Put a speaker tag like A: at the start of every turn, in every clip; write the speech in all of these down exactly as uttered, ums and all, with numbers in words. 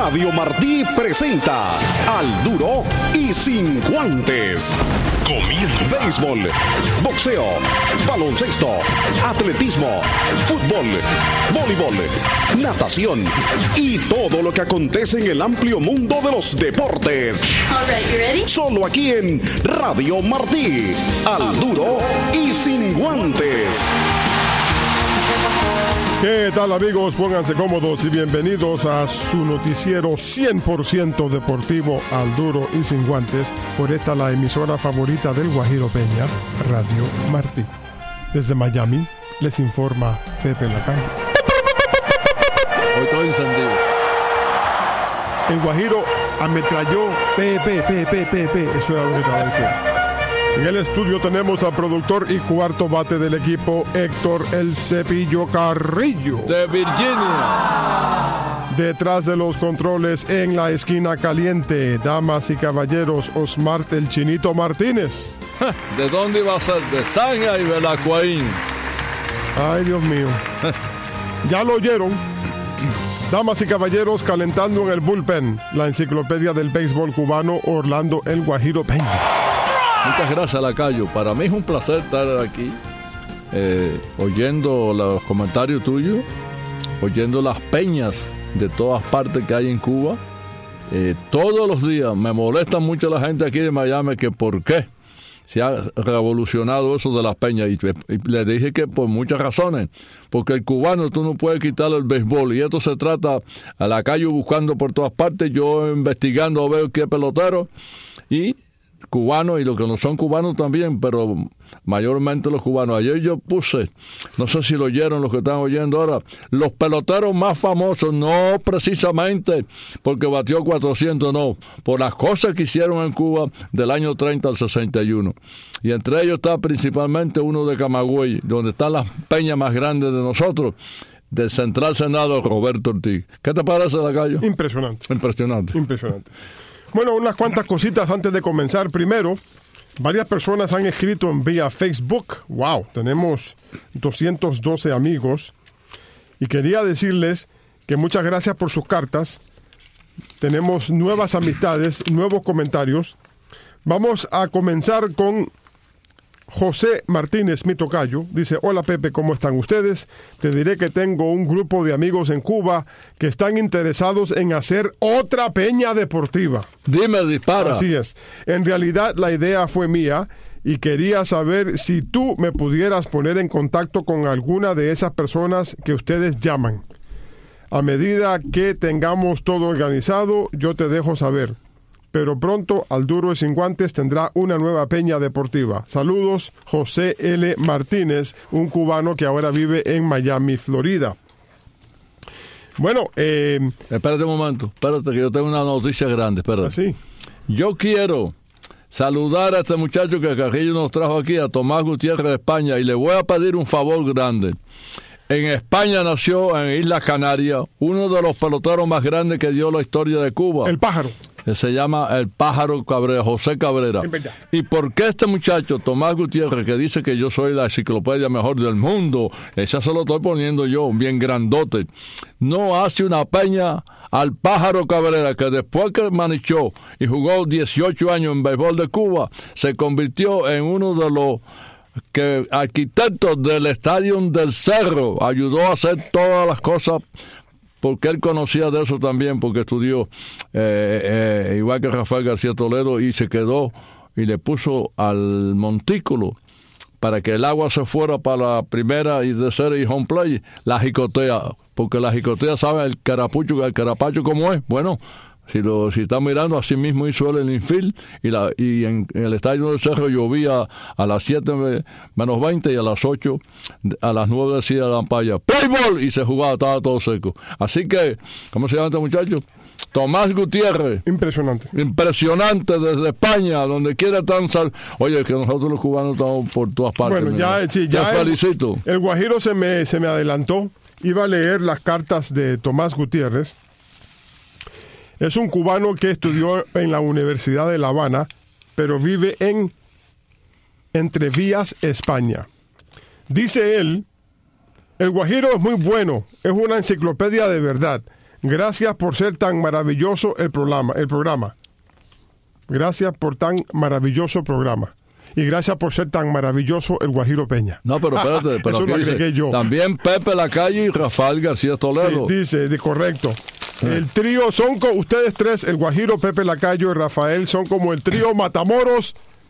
A: Radio Martí presenta Al Duro y Sin Guantes. Comienza. Béisbol, boxeo, baloncesto, atletismo, fútbol, voleibol, natación y todo lo que acontece en el amplio mundo de los deportes.
B: All right, you ready?
A: Solo aquí en Radio Martí. Al Duro y Sin Guantes.
C: ¿Qué tal, amigos? Pónganse cómodos y bienvenidos a su noticiero cien por ciento deportivo Al Duro y Sin Guantes, por esta la emisora favorita del Guajiro Peña, Radio Martí. Desde Miami les informa Pepe Lacayo.
D: Hoy todo encendido.
C: El Guajiro ametralló Pepe, Pepe, Pepe. Eso era lo que estaba diciendo. En el estudio tenemos al productor y cuarto bate del equipo, Héctor El Cepillo Carrillo.
D: De Virginia.
C: Detrás de los controles, en la esquina caliente, damas y caballeros, Osmar El Chinito Martínez.
D: ¿De dónde iba a ser? De Sanga y Belacuaín.
C: Ay, Dios mío. Ya lo oyeron. Damas y caballeros, calentando en el bullpen, la enciclopedia del béisbol cubano, Orlando El Guajiro Peña.
D: Muchas gracias, Lacayo. Para mí es un placer estar aquí, eh, oyendo los comentarios tuyos, oyendo las peñas de todas partes que hay en Cuba. Eh, todos los días me molesta mucho la gente aquí de Miami que por qué se ha revolucionado eso de las peñas. Y, y le dije que por muchas razones. Porque el cubano tú no puedes quitarle el béisbol. Y esto se trata a Lacayo buscando por todas partes, yo investigando a ver qué pelotero. Y cubanos y los que no son cubanos también, pero mayormente los cubanos. Ayer yo puse, no sé si lo oyeron los que están oyendo ahora, los peloteros más famosos, no precisamente porque batió cuatrocientos, no, por las cosas que hicieron en Cuba del año treinta al sesenta y uno. Y entre ellos está principalmente uno de Camagüey, donde están las peñas más grandes de nosotros, del Central Senado, Roberto Ortiz. ¿Qué te parece, Lacayo?
C: Impresionante.
D: Impresionante.
C: Impresionante. Bueno, unas cuantas cositas antes de comenzar. Primero, varias personas han escrito en vía Facebook. Wow, tenemos doscientos doce amigos. Y quería decirles que muchas gracias por sus cartas. Tenemos nuevas amistades, nuevos comentarios. Vamos a comenzar con José Martínez, mi tocayo. Dice: hola Pepe, ¿cómo están ustedes? Te diré que tengo un grupo de amigos en Cuba que están interesados en hacer otra peña deportiva.
D: Dime, dispara.
C: Así es. En realidad la idea fue mía y quería saber si tú me pudieras poner en contacto con alguna de esas personas que ustedes llaman. A medida que tengamos todo organizado, yo te dejo saber. Pero pronto Al Duro y Sin Guantes tendrá una nueva peña deportiva. Saludos, José L. Martínez, un cubano que ahora vive en Miami, Florida. Bueno, eh...
D: espérate un momento, espérate que yo tengo una noticia grande, espérate.
C: ¿Así?
D: Yo quiero saludar a este muchacho que Carrillo nos trajo aquí, a Tomás Gutiérrez de España, y le voy a pedir un favor grande. En España nació, en Islas Canarias, uno de los peloteros más grandes que dio la historia de Cuba.
C: El Pájaro.
D: Se llama el Pájaro Cabrera, José Cabrera. ¿Y por qué este muchacho, Tomás Gutiérrez, que dice que yo soy la enciclopedia mejor del mundo, esa se lo estoy poniendo yo, bien grandote, no hace una peña al Pájaro Cabrera, que después que manichó y jugó dieciocho años en béisbol de Cuba, se convirtió en uno de los que arquitectos del Estadio del Cerro, ayudó a hacer todas las cosas, porque él conocía de eso también, porque estudió eh, eh, igual que Rafael García Toledo, y se quedó y le puso al montículo para que el agua se fuera para la primera y tercera y home play, la jicotea, porque la jicotea sabe el carapucho, el carapacho cómo es. Bueno, si lo si está mirando, así mismo hizo él el infield, y, la, y en, en el Estadio del Cerro llovía a las siete menos veinte y a las ocho, a las nueve decía la ampalla, ¡play ball! Y se jugaba, estaba todo seco. Así que, ¿cómo se llama este muchacho? Tomás Gutiérrez.
C: Impresionante.
D: Impresionante desde España, donde quiera tan sal. Oye, que nosotros los cubanos estamos por todas partes.
C: Bueno, ya, sí, ya
D: te felicito.
C: El, el Guajiro se me, se me adelantó. Iba a leer las cartas de Tomás Gutiérrez. Es un cubano que estudió en la Universidad de La Habana, pero vive en Entrevías, España. Dice él: el Guajiro es muy bueno, es una enciclopedia de verdad. Gracias por ser tan maravilloso el programa. El programa. Gracias por tan maravilloso programa. Y gracias por ser tan maravilloso el Guajiro Peña.
D: No, pero espérate, pero
C: eso lo
D: dice,
C: agregué yo.
D: También Pepe Lacalle y Rafael García Toledo.
C: Sí, dice, de correcto. El trío son con ustedes tres, el Guajiro, Pepe Lacayo y Rafael, son como el trío Matamoros,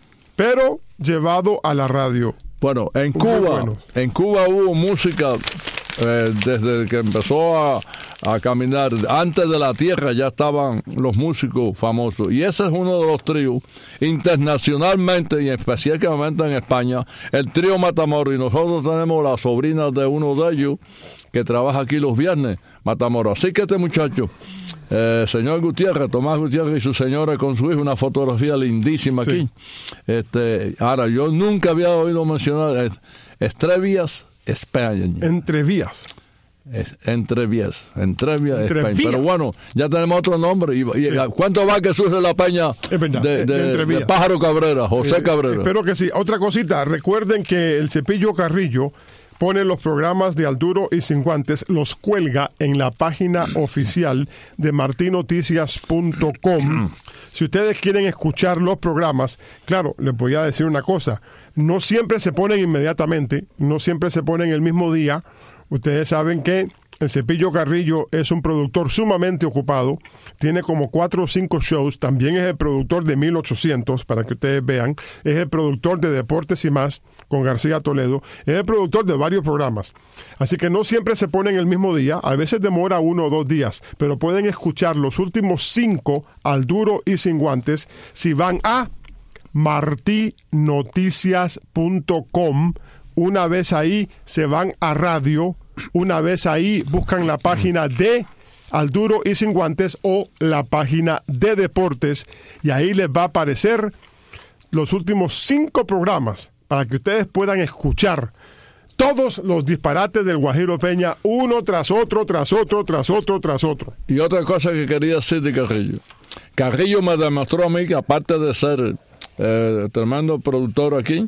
C: pero llevado a la radio.
D: Bueno, en Cuba,
C: bueno.
D: en Cuba hubo música eh, desde que empezó a, a caminar. Antes de la tierra ya estaban los músicos famosos. Y ese es uno de los tríos internacionalmente y especialmente en España, el trío Matamoros. Y nosotros tenemos la sobrina de uno de ellos que trabaja aquí los viernes, Matamoros. Así que este muchacho, eh, señor Gutiérrez, Tomás Gutiérrez y su señora con su hijo, una fotografía lindísima aquí. Sí. Este, ahora, yo nunca había oído mencionar eh, Estrevías, España.
C: Entrevías.
D: Es, Entrevías, Entrevías, España. Pero bueno, ya tenemos otro nombre. Y, y, sí. ¿Cuánto va que surge la peña de, de, de Pájaro Cabrera, José eh, Cabrera?
C: Espero que sí. Otra cosita, recuerden que el Cepillo Carrillo pone los programas de Al Duro y Sin Guantes, los cuelga en la página oficial de martin noticias punto com. Si ustedes quieren escuchar los programas, claro, les voy a decir una cosa, no siempre se ponen inmediatamente, no siempre se ponen el mismo día. Ustedes saben que el Cepillo Carrillo es un productor sumamente ocupado, tiene como cuatro o cinco shows, también es el productor de mil ochocientos, para que ustedes vean, es el productor de Deportes y Más, con García Toledo, es el productor de varios programas. Así que no siempre se pone en el mismo día, a veces demora uno o dos días, pero pueden escuchar los últimos cinco Al Duro y Sin Guantes si van a martin noticias punto com. Una vez ahí se van a radio, una vez ahí buscan la página de Al Duro y Sin Guantes o la página de Deportes y ahí les va a aparecer los últimos cinco programas para que ustedes puedan escuchar todos los disparates del Guajiro Peña, uno tras otro, tras otro, tras otro, tras otro.
D: Y otra cosa que quería decir de Carrillo. Carrillo me demostró a mí que aparte de ser eh, tremendo productor aquí,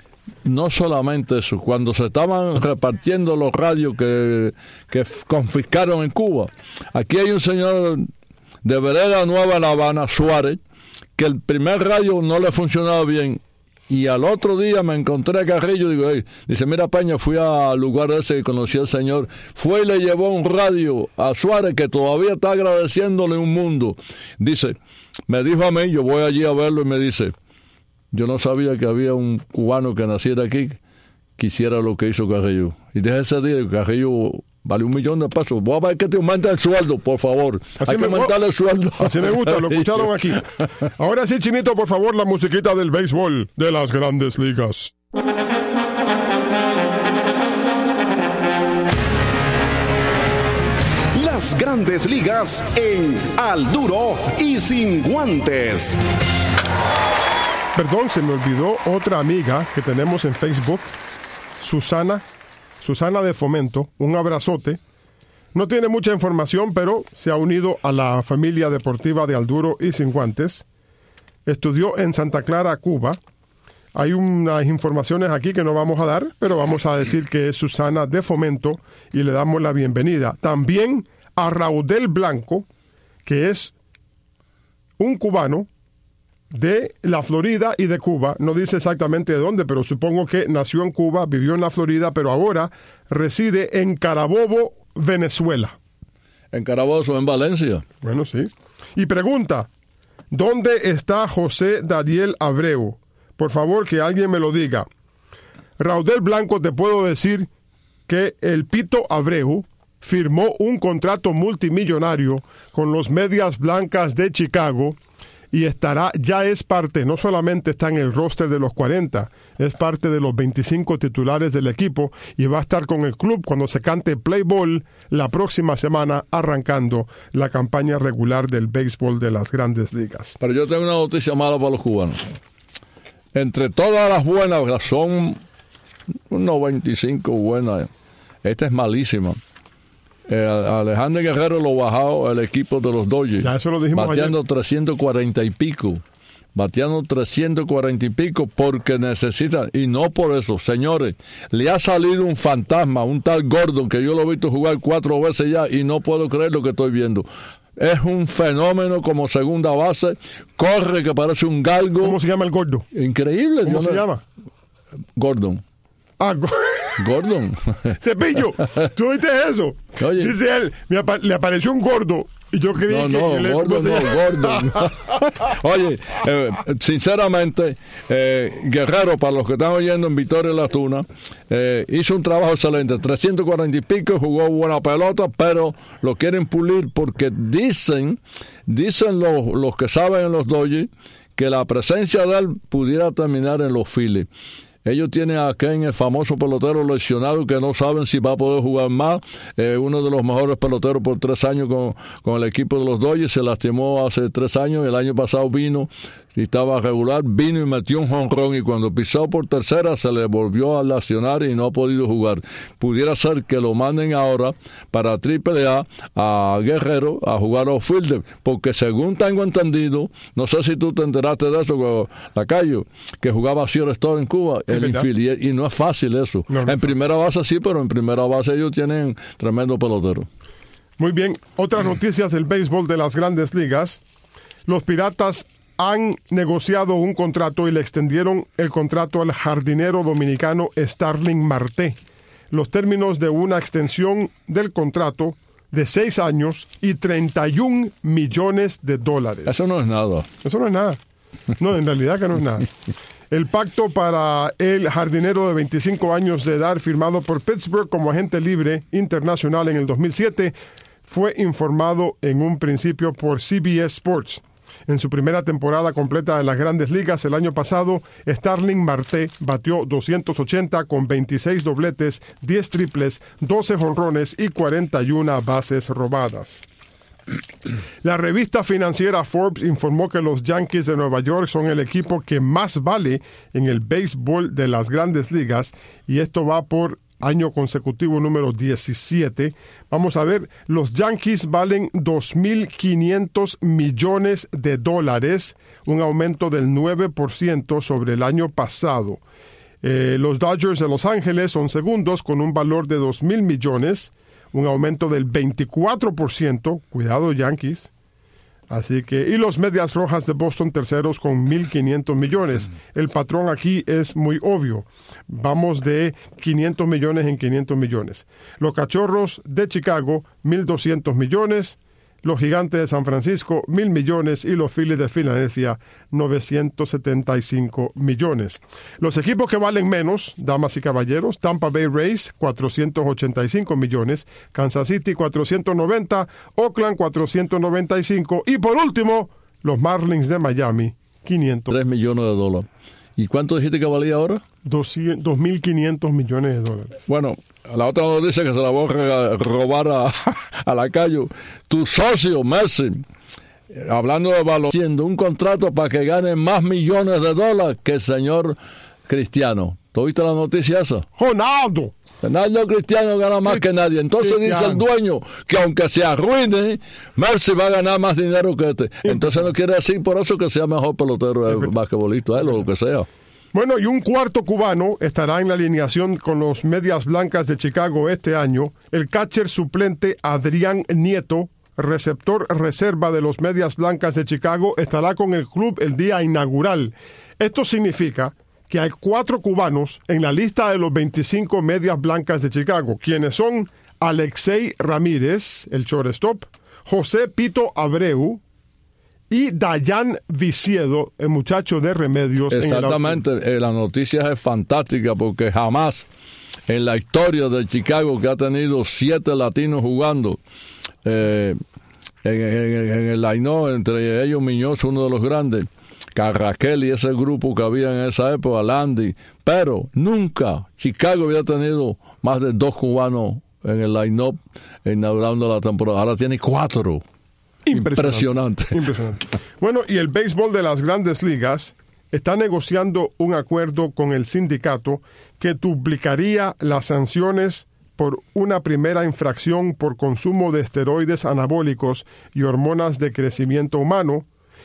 D: no solamente eso, cuando se estaban repartiendo los radios que, que confiscaron en Cuba, aquí hay un señor de Vereda Nueva, La Habana, Suárez, que el primer radio no le funcionaba bien, y al otro día me encontré a Carrillo y digo, hey, dice, mira Peña, fui al lugar ese y conocí al señor, fue y le llevó un radio a Suárez que todavía está agradeciéndole un mundo. Dice, me dijo a mí, yo voy allí a verlo y me dice, yo no sabía que había un cubano que naciera aquí que hiciera lo que hizo Carrillo. Y desde ese día Carrillo vale un millón de pesos. Voy a ver que te aumenta el sueldo, por favor. Así Hay me, que aumentarle el sueldo.
C: Así me gusta, lo escucharon aquí. Ahora sí, Chinito, por favor, la musiquita del béisbol de las Grandes Ligas.
A: Las Grandes Ligas en Al Duro y Sin Guantes.
C: Perdón, se me olvidó otra amiga que tenemos en Facebook, Susana, Susana de Fomento, un abrazote. No tiene mucha información, pero se ha unido a la familia deportiva de Al Duro y Sin Guantes. Estudió en Santa Clara, Cuba. Hay unas informaciones aquí que no vamos a dar, pero vamos a decir que es Susana de Fomento y le damos la bienvenida. También a Raudel Blanco, que es un cubano de la Florida y de Cuba, no dice exactamente de dónde, pero supongo que nació en Cuba, vivió en la Florida, pero ahora reside en Carabobo, Venezuela.
D: ¿En Carabobo o en Valencia?
C: Bueno, sí. Y pregunta, ¿dónde está José Daniel Abreu? Por favor, que alguien me lo diga. Raudel Blanco, te puedo decir que el Pito Abreu firmó un contrato multimillonario con los Medias Blancas de Chicago y estará, ya es parte, no solamente está en el roster de los cuarenta, es parte de los veinticinco titulares del equipo y va a estar con el club cuando se cante Play Ball la próxima semana, arrancando la campaña regular del béisbol de las Grandes Ligas.
D: Pero yo tengo una noticia mala para los cubanos. Entre todas las buenas, son noventa y cinco buenas, esta es malísima. Eh, Alejandro Guerrero lo bajó el equipo de los Dodgers,
C: ya eso lo dijimos
D: bateando
C: ayer.
D: trescientos cuarenta y pico, bateando trescientos cuarenta y pico porque necesita, y no por eso, señores, le ha salido un fantasma, un tal Gordon, que yo lo he visto jugar cuatro veces ya y no puedo creer lo que estoy viendo. Es un fenómeno como segunda base, corre que parece un galgo.
C: ¿Cómo se llama el gordo?
D: Increíble.
C: ¿Cómo se
D: no...
C: llama?
D: Gordon.
C: Ah, go-
D: Gordon.
C: Cepillo, ¿tú oíste eso?
D: Oye.
C: Dice él, me apa- le apareció un gordo y yo creí
D: No,
C: que...
D: no,
C: que le-
D: Gordon,
C: ¿cómo se
D: no,
C: llama?
D: Gordon. Oye, eh, sinceramente, eh, Guerrero, para los que están oyendo en Victoria La Tuna, eh, hizo un trabajo excelente, trescientos cuarenta y pico, jugó buena pelota, pero lo quieren pulir porque dicen, dicen los, los que saben en los Dodgers, que la presencia de él pudiera terminar en los Phillies. Ellos tienen a Ken, el famoso pelotero lesionado, que no saben si va a poder jugar más. Eh, uno de los mejores peloteros por tres años con, con el equipo de los Dodgers. Se lastimó hace tres años. El año pasado vino y estaba regular. Vino y metió un jonrón. Y cuando pisó por tercera se le volvió a lesionar y no ha podido jugar. Pudiera ser que lo manden ahora para Triple A a Guerrero a jugar a outfielder. Porque según tengo entendido, no sé si tú te enteraste de eso, Lacayo, que jugaba Cior Store en Cuba. El infield, y, y no es fácil eso. No, no en primera base sí, pero en primera base ellos tienen tremendo pelotero.
C: Muy bien, otras noticias del béisbol de las Grandes Ligas. Los Piratas han negociado un contrato y le extendieron el contrato al jardinero dominicano Starling Marte. Los términos de una extensión del contrato de seis años y treinta y un millones de dólares.
D: Eso no es nada.
C: Eso no es nada. No, en realidad que no es nada. El pacto para el jardinero de veinticinco años de edad, firmado por Pittsburgh como agente libre internacional en el dos mil siete, fue informado en un principio por C B S Sports. En su primera temporada completa en las Grandes Ligas el año pasado, Starling Marte batió doscientos ochenta con veintiséis dobletes, diez triples, doce jonrones y cuarenta y una bases robadas. La revista financiera Forbes informó que los Yankees de Nueva York son el equipo que más vale en el béisbol de las Grandes Ligas, y esto va por año consecutivo número diecisiete. Vamos a ver, los Yankees valen dos mil quinientos millones de dólares, un aumento del nueve por ciento sobre el año pasado. Eh, los Dodgers de Los Ángeles son segundos con un valor de dos mil millones, un aumento del veinticuatro por ciento, cuidado Yankees. Así que, y los Medias Rojas de Boston terceros con mil quinientos millones. El patrón aquí es muy obvio. Vamos de quinientos millones en quinientos millones. Los Cachorros de Chicago, mil doscientos millones. Los Gigantes de San Francisco, mil millones, y los Phillies de Filadelfia, novecientos setenta y cinco millones. Los equipos que valen menos, damas y caballeros: Tampa Bay Rays, cuatrocientos ochenta y cinco millones, Kansas City, cuatrocientos noventa, Oakland, cuatrocientos noventa y cinco, y por último, los Marlins de Miami, quinientos.
D: tres millones de dólares. ¿Y cuánto dijiste que valía ahora?
C: dos mil quinientos millones de dólares.
D: Bueno, la otra noticia que se la voy a robar a, a Lacayo. Tu socio, Messi, hablando de valor, haciendo un contrato para que gane más millones de dólares que el señor Cristiano. ¿Tú viste la noticia esa?
C: ¡Ronaldo!
D: Ronaldo Cristiano gana más que nadie. Entonces Cristiano. Dice el dueño que aunque se arruine, Messi va a ganar más dinero que este. Entonces no quiere decir por eso que sea mejor pelotero, el basquetbolista, él o lo que sea.
C: Bueno, y un cuarto cubano estará en la alineación con los Medias Blancas de Chicago este año. El catcher suplente Adrián Nieto, receptor reserva de los Medias Blancas de Chicago, estará con el club el día inaugural. Esto significa que hay cuatro cubanos en la lista de los veinticinco Medias Blancas de Chicago, quienes son Alexei Ramírez, el shortstop, José Pito Abreu y Dayan Viciedo, el muchacho de Remedios.
D: Exactamente, en el la noticia es fantástica porque jamás en la historia de Chicago, que ha tenido siete latinos jugando, eh, en, en, en el line-up, entre ellos Muñoz, uno de los grandes, Carraquel y ese grupo que había en esa época, Landy, pero nunca Chicago había tenido más de dos cubanos en el line-up inaugurando la temporada. Ahora tiene cuatro. Impresionante.
C: Impresionante. Impresionante. Bueno, y el béisbol de las Grandes Ligas está negociando un acuerdo con el sindicato que duplicaría las sanciones por una primera infracción por consumo de esteroides anabólicos y hormonas de crecimiento humano,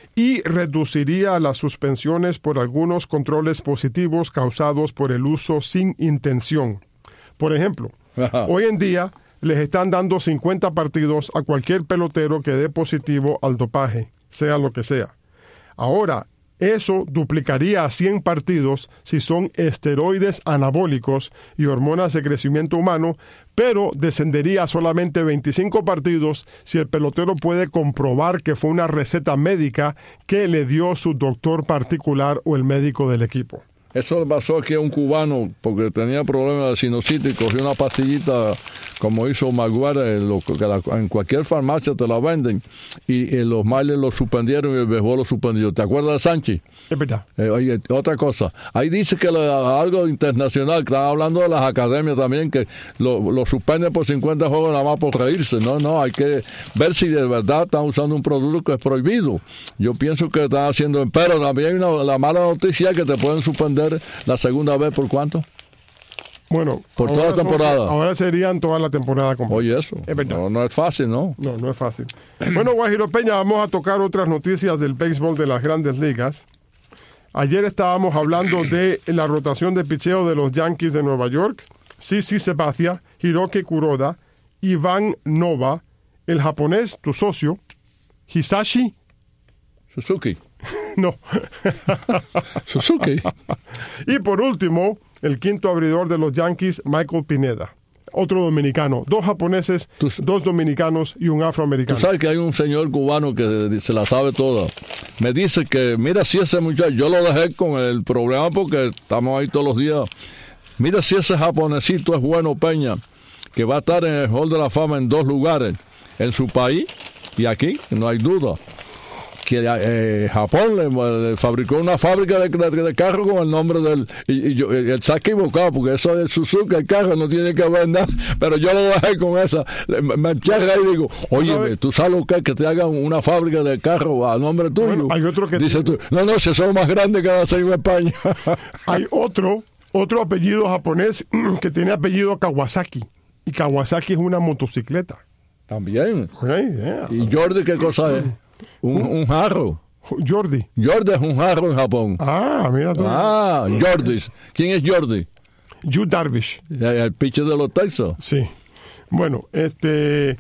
C: y reduciría las suspensiones por algunos controles positivos causados por el uso sin intención. Por ejemplo, Ajá. hoy en día les están dando cincuenta partidos a cualquier pelotero que dé positivo al dopaje, sea lo que sea. Ahora, eso duplicaría a cien partidos si son esteroides anabólicos y hormonas de crecimiento humano, pero descendería a solamente veinticinco partidos si el pelotero puede comprobar que fue una receta médica que le dio su doctor particular o el médico del equipo.
D: Eso le pasó aquí a un cubano porque tenía problemas de sinusitis y cogió una pastillita como hizo Maguire, lo, que la, en cualquier farmacia te la venden, y, y los Marlins lo suspendieron y el béisbol lo suspendió. ¿Te acuerdas de Sánchez?
C: Es verdad.
D: Eh, oye, otra cosa, ahí dice que lo, algo internacional, que están hablando de las academias también, que lo, lo suspenden por cincuenta juegos nada más por reírse. No, no, hay que ver si de verdad están usando un producto que es prohibido. Yo pienso que están haciendo, pero también hay una, la mala noticia es que te pueden suspender la segunda vez. ¿Por cuánto?
C: Bueno,
D: por toda la temporada.
C: Son, ahora serían toda la temporada completa.
D: Oye, eso.
C: Es verdad.
D: No, no es fácil, ¿no?
C: No, no es fácil. Bueno, Guajiro Peña, vamos a tocar otras noticias del béisbol de las Grandes Ligas. Ayer estábamos hablando de la rotación de picheo de los Yankees de Nueva York. CeCe Sabathia, Hiroki Kuroda, Ivan Nova, el japonés, tu socio, Hisashi
D: Suzuki.
C: No.
D: Suzuki.
C: Y por último, el quinto abridor de los Yankees, Michael Pineda. Otro dominicano. Dos japoneses, Tú, dos dominicanos y un afroamericano.
D: Tú sabes que hay un señor cubano que se la sabe toda. Me dice que, mira si ese muchacho, yo lo dejé con el problema porque estamos ahí todos los días. Mira si ese japonesito es bueno, Peña, que va a estar en el Hall de la Fama en dos lugares, en su país y aquí, no hay duda. Que eh, Japón le, le fabricó una fábrica de, de, de carro con el nombre del... Y, y yo, él se ha equivocado, porque eso de Suzuki, el carro no tiene que ver nada, pero yo lo dejé con esa. Me, me encharga y digo, oye, ¿tú sabes lo que es que te hagan una fábrica de carro a nombre tuyo?
C: Bueno, hay otro que...
D: Dice tú, no, no, si son más grandes que las seis en España.
C: Hay otro, otro apellido japonés que tiene apellido Kawasaki. Y Kawasaki es una motocicleta.
D: También.
C: Okay, yeah.
D: ¿Y Jordi qué cosa es? Un, un jarro.
C: Jordi.
D: Jordi es un jarro en Japón.
C: Ah, mira tú.
D: Ah, Jordi. ¿Quién es Jordi?
C: Yu Darvish.
D: El, el pitcher de los Texas.
C: Sí. Bueno, este...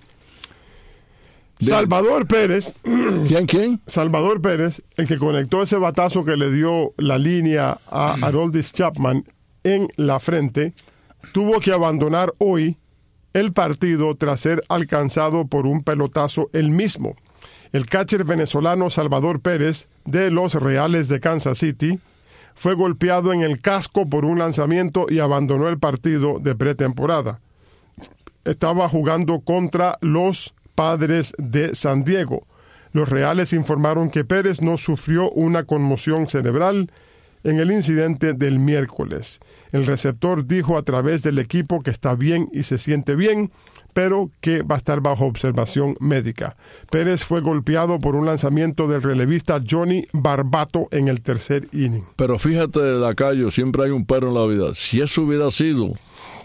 C: Salvador Pérez.
D: ¿Quién, quién?
C: Salvador Pérez, el que conectó ese batazo que le dio la línea a Aroldis Chapman en la frente, tuvo que abandonar hoy el partido tras ser alcanzado por un pelotazo él mismo. El catcher venezolano Salvador Pérez, de los Reales de Kansas City, fue golpeado en el casco por un lanzamiento y abandonó el partido de pretemporada. Estaba jugando contra los Padres de San Diego. Los Reales informaron que Pérez no sufrió una conmoción cerebral en el incidente del miércoles. El receptor dijo a través del equipo que está bien y se siente bien, pero que va a estar bajo observación médica. Pérez fue golpeado por un lanzamiento del relevista Johnny Barbato en el tercer inning.
D: Pero fíjate, Lacayo, siempre hay un pero en la vida. Si eso hubiera sido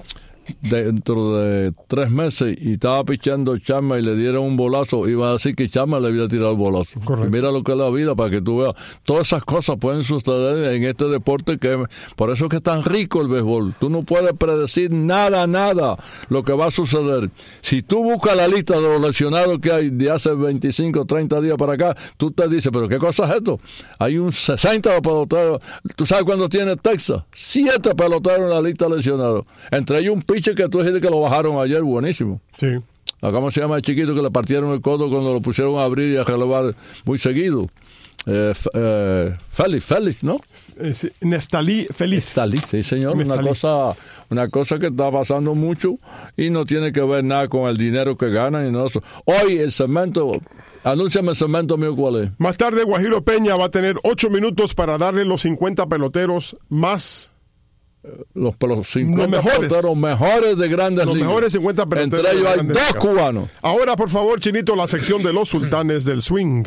D: dentro de tres meses y estaba pichando Chapman y le dieron un bolazo, iba a decir que Chapman le había tirado el bolazo. Correcto. Y mira lo que es la vida, para que tú veas. Todas esas cosas pueden suceder en este deporte, que por eso es que es tan rico el béisbol. Tú no puedes predecir nada, nada lo que va a suceder. Si tú buscas la lista de los lesionados que hay de hace veinticinco, treinta días para acá, tú te dices, pero ¿qué cosa es esto? Hay un sesenta peloteros. ¿Tú sabes cuándo tiene Texas? Siete peloteros en la lista de lesionados. Entre ellos un que tú dijiste que lo bajaron ayer, buenísimo.
C: Sí.
D: ¿Cómo se llama el chiquito que le partieron el codo cuando lo pusieron a abrir y a relevar muy seguido? Eh, eh, Félix, Félix, ¿no?
C: Eh, sí, Neftalí Félix.
D: Neftalí, sí, señor. Neftalí. Una cosa, una cosa que está pasando mucho y no tiene que ver nada con el dinero que ganan y no eso. Hoy el segmento, anúnciame el segmento mío, ¿cuál es?
C: Más tarde, Guajiro Peña va a tener ocho minutos para darle los cincuenta peloteros más...
D: Los, los cincuenta
C: los mejores,
D: peloteros mejores de Grandes
C: los
D: Ligas.
C: Los mejores cincuenta peloteros.
D: Entre ellos hay dos ligas. Cubanos.
C: Ahora, por favor, Chinito, la sección de los sultanes del swing.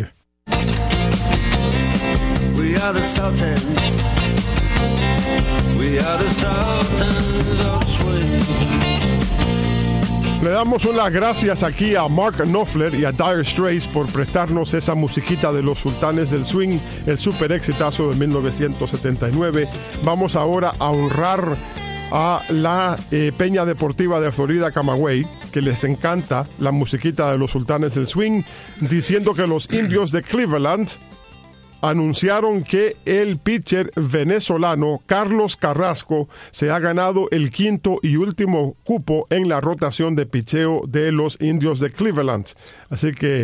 C: We are the sultans. We are the sultans of swing. Le damos unas gracias aquí a Mark Knopfler y a Dire Straits por prestarnos esa musiquita de los Sultanes del Swing, el super exitazo de mil novecientos setenta y nueve. Vamos ahora a honrar a la eh, Peña Deportiva de Florida, Camagüey, que les encanta la musiquita de los Sultanes del Swing, diciendo que los Indios de Cleveland anunciaron que el pitcher venezolano Carlos Carrasco se ha ganado el quinto y último cupo en la rotación de picheo de los Indios de Cleveland. Así que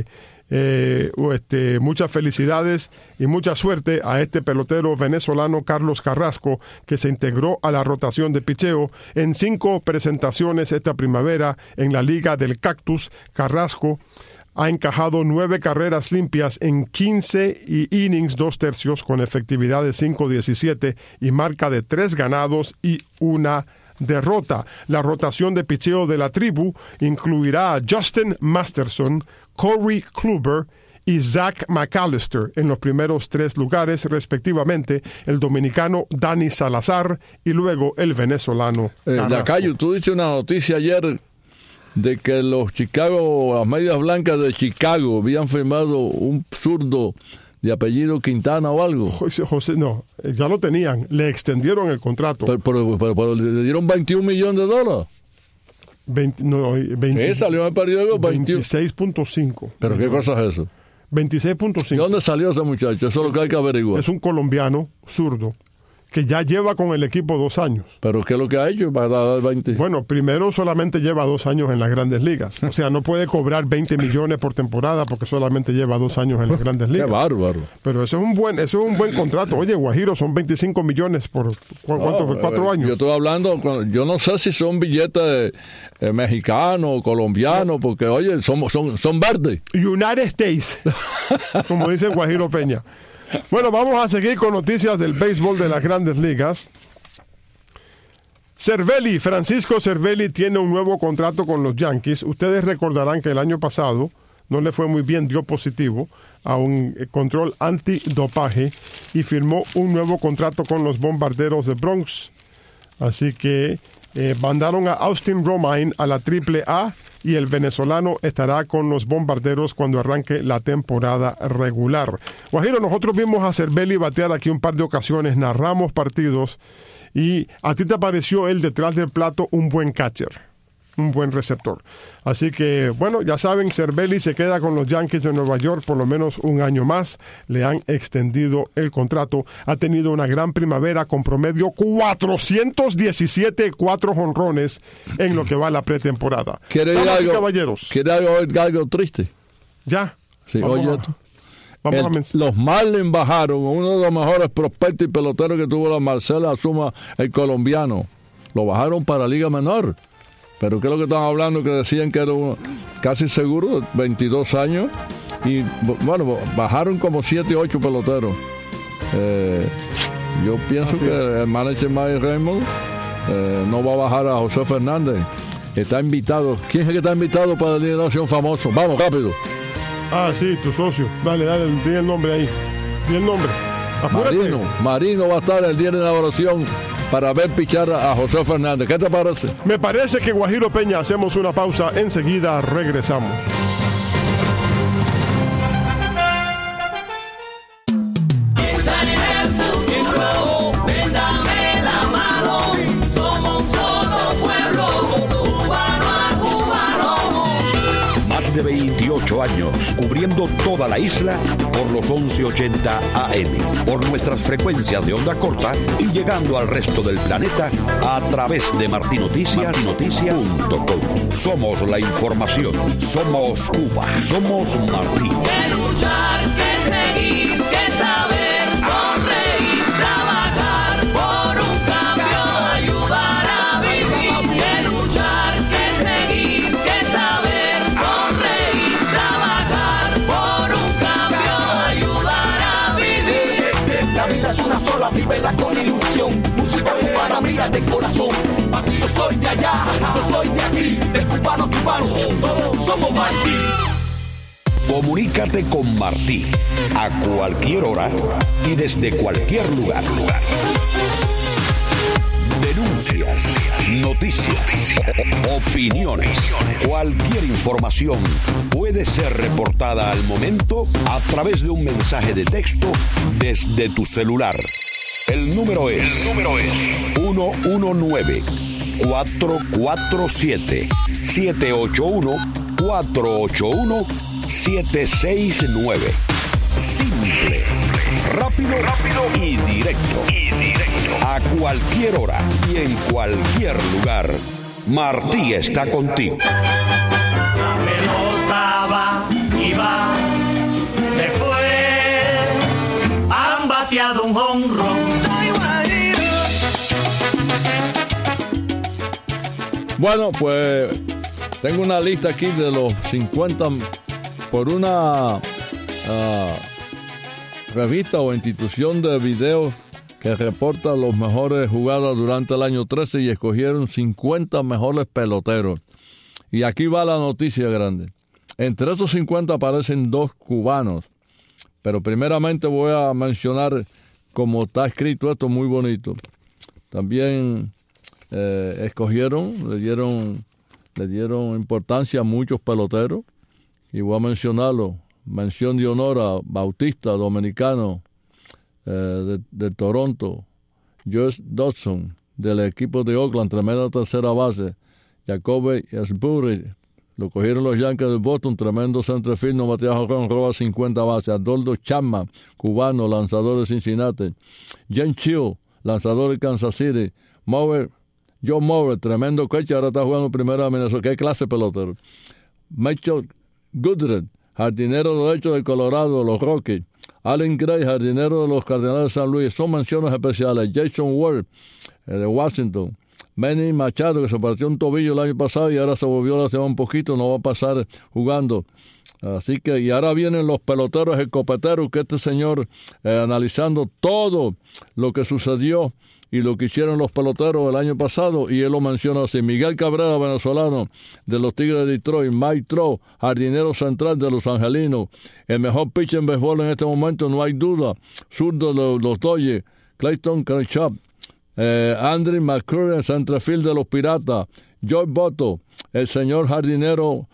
C: eh, este, muchas felicidades y mucha suerte a este pelotero venezolano Carlos Carrasco, que se integró a la rotación de picheo en cinco presentaciones esta primavera en la Liga del Cactus. Carrasco ha encajado nueve carreras limpias en quince innings, dos tercios, con efectividad de cinco diecisiete y marca de tres ganados y una derrota. La rotación de picheo de la tribu incluirá a Justin Masterson, Corey Kluber y Zach McAllister en los primeros tres lugares, respectivamente, el dominicano Dani Salazar y luego el venezolano
D: eh, Lacayo, tú dices una noticia ayer de que los Chicago, las Medias Blancas de Chicago habían firmado un zurdo de apellido Quintana o algo.
C: José, José, no, ya lo tenían, le extendieron el contrato.
D: Pero, pero, pero, pero le dieron veintiún millones de dólares.
C: veinte, no, veinte,
D: ¿Qué salió en el periódico?
C: veintiséis punto cinco.
D: ¿Pero qué cosa es eso?
C: veintiséis punto cinco.
D: ¿De dónde salió ese muchacho? Eso es lo que hay que averiguar.
C: Es un colombiano zurdo que ya lleva con el equipo dos años.
D: ¿Pero qué es lo que ha hecho para dar veinte?
C: Bueno, primero solamente lleva dos años en las Grandes Ligas. O sea, no puede cobrar veinte millones por temporada porque solamente lleva dos años en las Grandes Ligas.
D: ¡Qué bárbaro!
C: Pero eso es un buen, eso es un buen contrato. Oye, Guajiro, son veinticinco millones por ¿cu ¿cuánto
D: no,
C: fue? ¿Cuatro
D: eh,
C: años?
D: Yo estoy hablando, yo no sé si son billetes eh, mexicanos o colombianos, porque, oye, son, son, son verdes.
C: United States, como dice Guajiro Peña. Bueno, vamos a seguir con noticias del béisbol de las Grandes Ligas. Cervelli, Francisco Cervelli tiene un nuevo contrato con los Yankees. Ustedes recordarán que el año pasado no le fue muy bien, dio positivo a un control antidopaje y firmó un nuevo contrato con los Bombarderos de Bronx. Así que eh, mandaron a Austin Romine a la triple A y el venezolano estará con los Bombarderos cuando arranque la temporada regular. Guajiro, nosotros vimos a Cervelli batear aquí un par de ocasiones, narramos partidos, y a ti te pareció él detrás del plato un buen catcher, un buen receptor. Así que, bueno, ya saben, Cervelli se queda con los Yankees de Nueva York por lo menos un año más. Le han extendido el contrato. Ha tenido una gran primavera con promedio cuatrocientos diecisiete, cuatro jonrones en lo que va la pretemporada. Damas y caballeros.
D: ¿Quiere algo, algo triste?
C: Ya.
D: Sí,
C: vamos
D: oye,
C: a, vamos
D: el,
C: a
D: los Marlins bajaron a uno de los mejores prospectos y peloteros que tuvo la Marcela Azuma, el colombiano. Lo bajaron para Liga Menor. Pero ¿qué es lo que estaban hablando? Que decían que era uno, casi seguro, veintidós años. Y bueno, bajaron como siete o ocho peloteros. Eh, yo pienso Así que es. el manager Mike Raymond eh, no va a bajar a José Fernández. Está invitado. ¿Quién es el que está invitado para el Día de la Nación famoso? Vamos, rápido.
C: Ah, sí, tu socio. Dale, dale, di el nombre ahí. Di el nombre. Apúrate.
D: Marino. Marino va a estar el día de la oración para ver pichar a José Fernández. ¿Qué te parece?
C: Me parece que Guajiro Peña, hacemos una pausa, enseguida regresamos.
A: De veintiocho años, cubriendo toda la isla por los once ochenta A M, por nuestras frecuencias de onda corta y llegando al resto del planeta a través de martin noticias punto com. Somos la información, somos Cuba, somos Martín.
B: Que luchar, que seguir, que saber, sonreír, trabajar por un cambio, ayudar a vivir. Que luchar, que seguir, que saber, sonreír, trabajar por un cambio, ayudar a vivir.
E: La vida es una sola, vívela con ilusión. Música cubana, mira de corazón. Yo soy de allá, yo soy de aquí, de cubano, cubano, todos somos Martí.
A: Comunícate con Martí a cualquier hora y desde cualquier lugar. Denuncia tendencias, noticias, opiniones. Cualquier información puede ser reportada al momento a través de un mensaje de texto desde tu celular. El número es, El número es uno uno nueve, cuatro cuatro siete, siete ocho uno, cuatro ocho uno, siete seis nueve. Simple, rápido, rápido y directo. Y directo. A cualquier hora y en cualquier lugar. Martí está contigo.
F: La pelota va y va. Después han bateado un jonrón.
D: Bueno, pues tengo una lista aquí de los cincuenta por una uh, revista o institución de videos que reporta los mejores jugadas durante el año trece y escogieron cincuenta mejores peloteros. Y aquí va la noticia grande. Entre esos cincuenta aparecen dos cubanos. Pero primeramente voy a mencionar cómo está escrito esto, muy bonito. También eh, escogieron, le dieron, le dieron importancia a muchos peloteros. Y voy a mencionarlo. Mención de honor a Bautista, dominicano, eh, de, de Toronto. Josh Dodson, del equipo de Oakland, tremenda tercera base. Jacoby Ellsbury, lo cogieron los Yankees de Boston, tremendo centerfield, no batea jonrón, roba cincuenta bases. Adolfo Chapman, cubano, lanzador de Cincinnati. Jen Chill, lanzador de Kansas City. Mower, Joe Mower, tremendo catcher, ahora está jugando primero a Minnesota. ¿Qué clase de pelotero? Mitchell Goodred, jardinero derecho de Colorado, los Rockies. Allen Gray, jardinero de los Cardenales de San Luis. Son menciones especiales. Jason Ward, eh, de Washington. Manny Machado, que se partió un tobillo el año pasado y ahora se volvió a lastimar un poquito, no va a pasar jugando. Así que, y ahora vienen los peloteros escopeteros, que este señor, eh, analizando todo lo que sucedió y lo que hicieron los peloteros el año pasado, y él lo menciona así. Miguel Cabrera, venezolano, de los Tigres de Detroit. Mike Trout, jardinero central de los Angelinos. El mejor pitcher en béisbol en este momento, no hay duda. Zurdo de los, los Dodgers. Clayton Kershaw. Eh, Andrew McCurry, centerfield de los Piratas. Joey Votto, el señor jardinero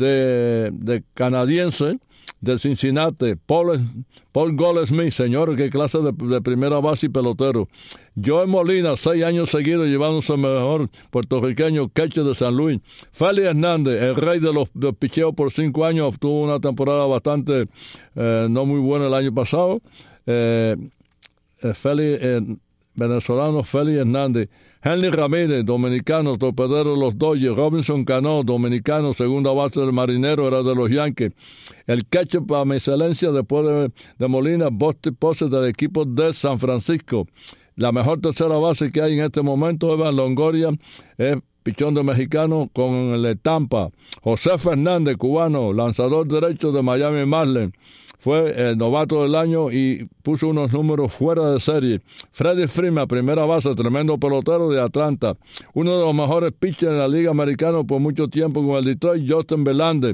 D: de, de canadiense de Cincinnati. Paul, Paul Goldschmidt, señor, qué clase de, de primera base y pelotero. Joey Molina, seis años seguidos llevándose el mejor puertorriqueño catcher de San Luis. Félix Hernández, el rey de los, de los picheos por cinco años, tuvo una temporada bastante eh, no muy buena el año pasado. Eh, eh, Félix eh, venezolano Félix Hernández. Henry Ramírez, dominicano, torpedero de los Dodgers. Robinson Cano, dominicano, segunda base del Marinero, era de los Yankees. El catcher para mi excelencia después de, de Molina, Buster Posey, del equipo de San Francisco. La mejor tercera base que hay en este momento, Evan Longoria, es pichón de mexicano con el de Tampa. José Fernández, cubano, lanzador derecho de Miami Marlins. Fue el novato del año y puso unos números fuera de serie. Freddie Freeman, primera base, tremendo pelotero de Atlanta. Uno de los mejores pitchers en la Liga Americana por mucho tiempo con el Detroit, Justin Verlander.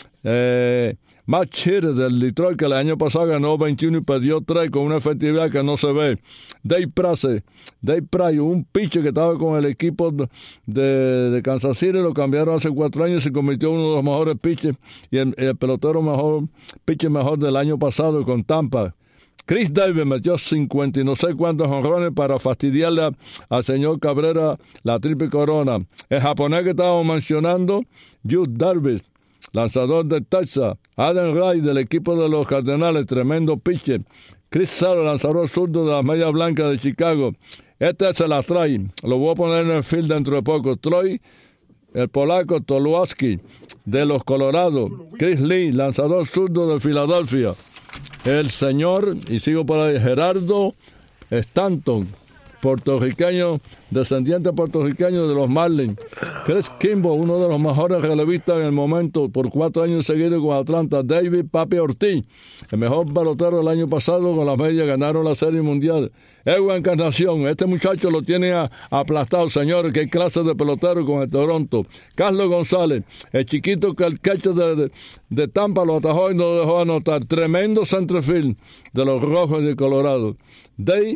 D: Eh, Matt Shearer del Detroit, que el año pasado ganó veintiuno y perdió tres con una efectividad que no se ve. Dave Price, Dave Price, un pitcher que estaba con el equipo de, de Kansas City, lo cambiaron hace cuatro años y se convirtió en uno de los mejores pitchers y el, el pelotero mejor, pitcher mejor del año pasado con Tampa. Chris Davis metió cincuenta y no sé cuántos jonrones para fastidiarle a, al señor Cabrera la triple corona. El japonés que estábamos mencionando, Yu Darvish, lanzador de Texas. Adam Wright, del equipo de los Cardenales, tremendo pitcher. Chris Sale, lanzador zurdo de las Medias Blancas de Chicago. Este se la trae. Lo voy a poner en el field dentro de poco. Troy, el polaco Tulowitzki, de los Colorados. Chris Lee, lanzador zurdo de Filadelfia. El señor, y sigo por ahí, Gerardo Stanton, puertorriqueño, descendiente puertorriqueño de los Marlins. Chris Kimball, uno de los mejores relevistas en el momento, por cuatro años seguidos con Atlanta. David Papi Ortiz, el mejor pelotero del año pasado con las Medias, ganaron la Serie Mundial. Edwin Encarnación, este muchacho lo tiene a, aplastado, señores, qué clase de pelotero con el Toronto. Carlos González, el chiquito que el catcher de, de, de Tampa lo atajó y no lo dejó anotar. Tremendo centerfield de los Rojos de Colorado. Dave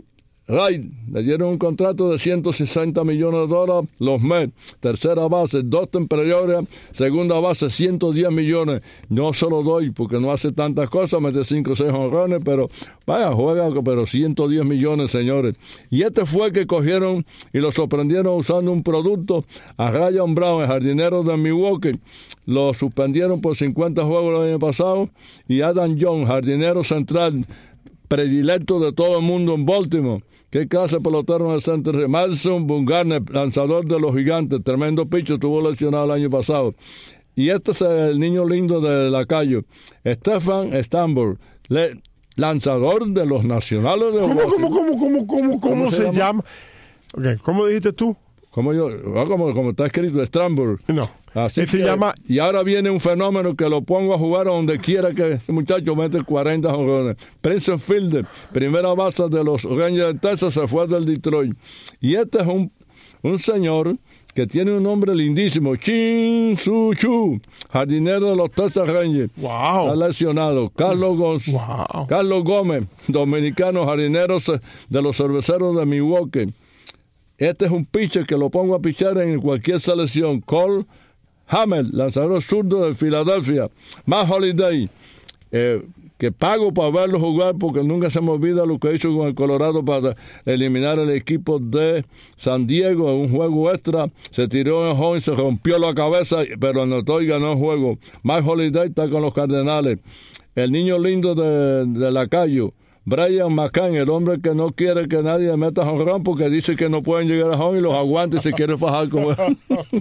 D: Wright, le dieron un contrato de ciento sesenta millones de dólares. Los Mets, tercera base, Dustin Pedroia, segunda base, ciento diez millones. No se lo doy porque no hace tantas cosas, mete cinco o seis jonrones, pero vaya, juega, pero ciento diez millones, señores. Y este fue el que cogieron y lo sorprendieron usando un producto a Ryan Brown, el jardinero de Milwaukee. Lo suspendieron por cincuenta juegos el año pasado. Y Adam Jones, jardinero central, predilecto de todo el mundo en Baltimore. ¿Qué clase de pelotero en el centro? Madison Bumgarner, lanzador de los Gigantes, tremendo pitcher, estuvo lesionado el año pasado. Y este es el niño lindo de Lacayo, Stefan Stamberg, le, lanzador de los Nacionales de
C: ¿Cómo,
D: Washington.
C: cómo, cómo, cómo, cómo, cómo se, se llama? llama? Okay, ¿cómo dijiste tú?
D: Como yo, como, como está escrito, Stramberg.
C: No.
D: Así
C: Él se
D: que,
C: llama...
D: Y ahora viene un fenómeno que lo pongo a jugar a donde quiera que ese muchacho mete cuarenta jonrones. Prince Fielder, primera base de los Rangers de Texas, se fue del Detroit. Y este es un, un señor que tiene un nombre lindísimo, Chin Su Chu, jardinero de los Texas Rangers.
C: Wow.
D: Está lesionado. Carlos, Gonz...
C: wow.
D: Carlos Gómez, dominicano, jardinero de los Cerveceros de Milwaukee. Este es un pitcher que lo pongo a pichar en cualquier selección. Cole Hammer, lanzador zurdo de Filadelfia. Matt Holliday, eh, que pago para verlo jugar porque nunca se me olvida lo que hizo con el Colorado para eliminar el equipo de San Diego en un juego extra. Se tiró en home, se rompió la cabeza, pero anotó y ganó el juego. Matt Holliday está con los Cardenales. El niño lindo de, de Lacayo, Brian McCann, el hombre que no quiere que nadie meta jonrón porque dice que no pueden llegar a home y los aguanta y se quiere fajar como él.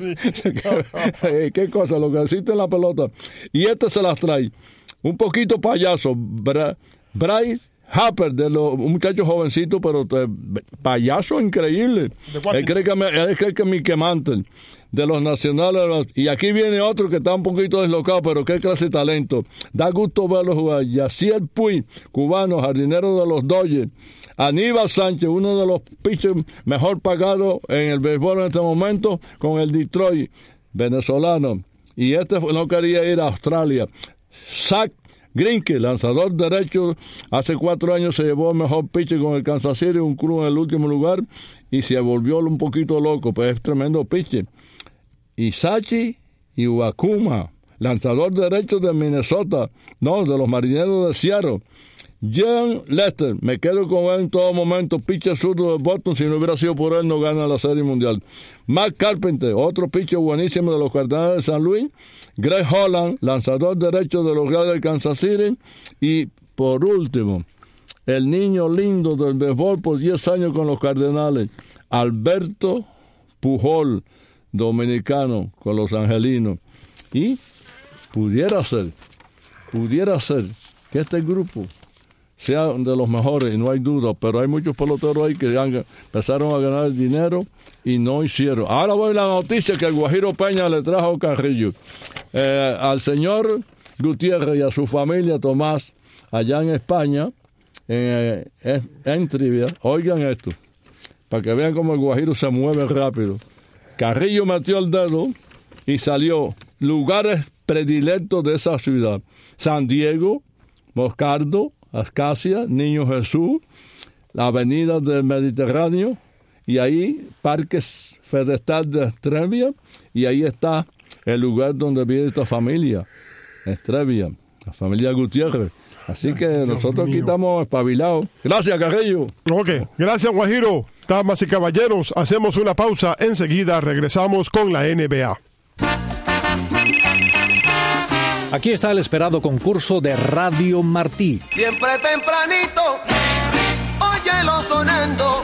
D: ¿Qué cosa? Lo que existe en la pelota. Y este se las trae. Un poquito payaso. Bra- Bryce Harper, de los un muchacho jovencito, pero eh, payaso increíble. Él cree que, me, él cree que Mickey Mantle, de los Nacionales. Y aquí viene otro que está un poquito deslocado, pero qué clase de talento. Da gusto verlo jugar. Yaciel Puig, cubano, jardinero de los Dodgers. Aníbal Sánchez, uno de los pitchers mejor pagados en el béisbol en este momento, con el Detroit, venezolano. Y este no quería ir a Australia. Zach Greinke, lanzador derecho, hace cuatro años se llevó el mejor pitcher con el Kansas City, un club en el último lugar, y se volvió un poquito loco, pero es tremendo pitcher. Isachi Iwakuma, lanzador derecho de Minnesota, no, de los Marineros de Seattle. John Lester, me quedo con él en todo momento, pitcher zurdo de Boston, si no hubiera sido por él no gana la Serie Mundial. Mark Carpenter, otro pitcher buenísimo de los Cardenales de San Luis. Greg Holland, lanzador derecho de los Reales de Kansas City. Y por último, el niño lindo del béisbol por diez años con los Cardenales, Alberto Pujol, dominicano con los Angelinos. Y pudiera ser, pudiera ser que este grupo sea de los mejores, y no hay duda, pero hay muchos peloteros ahí que han, empezaron a ganar dinero y no hicieron. Ahora voy a la noticia que el Guajiro Peña le trajo a Carrillo. Eh, al señor Gutiérrez y a su familia Tomás, allá en España, en, en, en trivia, oigan esto, para que vean cómo el Guajiro se mueve rápido. Carrillo metió el dedo y salió lugares predilectos de esa ciudad: San Diego, Moscardo, Ascasia, Niño Jesús, la avenida del Mediterráneo, y ahí Parques Forestal de Estrevia, y ahí está el lugar donde vive esta familia, Estrevia, la familia Gutiérrez. Así que Dios nosotros mío. Aquí estamos espabilados. Gracias, Carrillo.
C: Ok, gracias, Guajiro. Damas y caballeros, hacemos una pausa. Enseguida regresamos con la N B A.
G: Aquí está el esperado concurso de Radio Martí.
H: Siempre tempranito, óyelo sonando.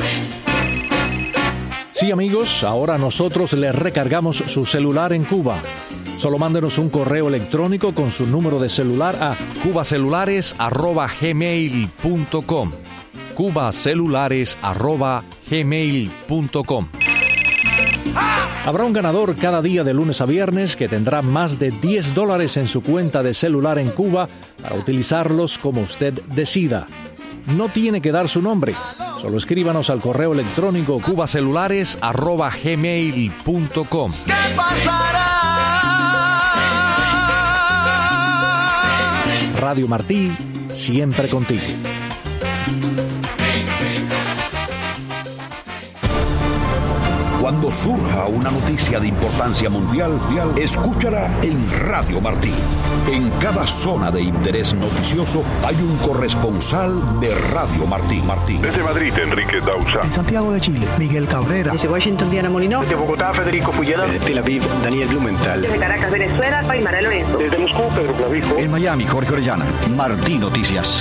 G: Sí, amigos, ahora nosotros les recargamos su celular en Cuba. Solo mándenos un correo electrónico con su número de celular a
I: cubacelulares arroba gmail punto com. cubacelulares arroba gmail punto com.
G: Habrá un ganador cada día de lunes a viernes que tendrá más de diez dólares en su cuenta de celular en Cuba para utilizarlos como usted decida. No tiene que dar su nombre, solo escríbanos al correo electrónico
I: cubacelulares arroba gmail punto com.
H: ¿Qué pasará?
G: Radio Martí, siempre contigo.
J: Cuando surja una noticia de importancia mundial, escúchala en Radio Martí. En cada zona de interés noticioso hay un corresponsal de Radio Martí. Martí.
K: Desde Madrid, Enrique Dauza.
L: En Santiago de Chile, Miguel Cabrera.
M: Desde Washington, Diana Molinó.
N: Desde Bogotá, Federico Fulleda.
O: Desde Tel Aviv, Daniel Blumenthal.
P: Desde Caracas, Venezuela, Paimara Lorenzo.
Q: Desde Moscú, Pedro Clavijo.
R: En Miami, Jorge Orellana. Martí Noticias.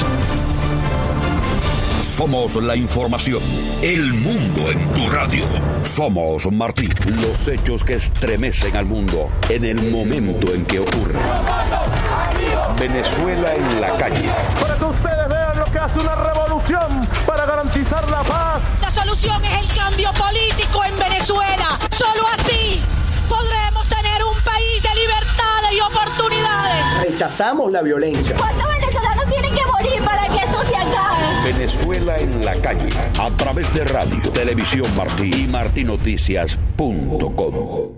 J: Somos la información, el mundo en tu radio. Somos Martí. Los hechos que estremecen al mundo en el momento en que ocurren. Venezuela en la calle.
S: Para que ustedes vean lo que hace una revolución para garantizar la paz.
T: La solución es el cambio político en Venezuela. Solo así podremos tener un país de libertades y oportunidades.
U: Rechazamos la violencia.
V: ¿Cuántos venezolanos tienen que morir para que esto se acabe?
J: Venezuela en la calle, a través de radio, televisión Martí y martí noticias punto com.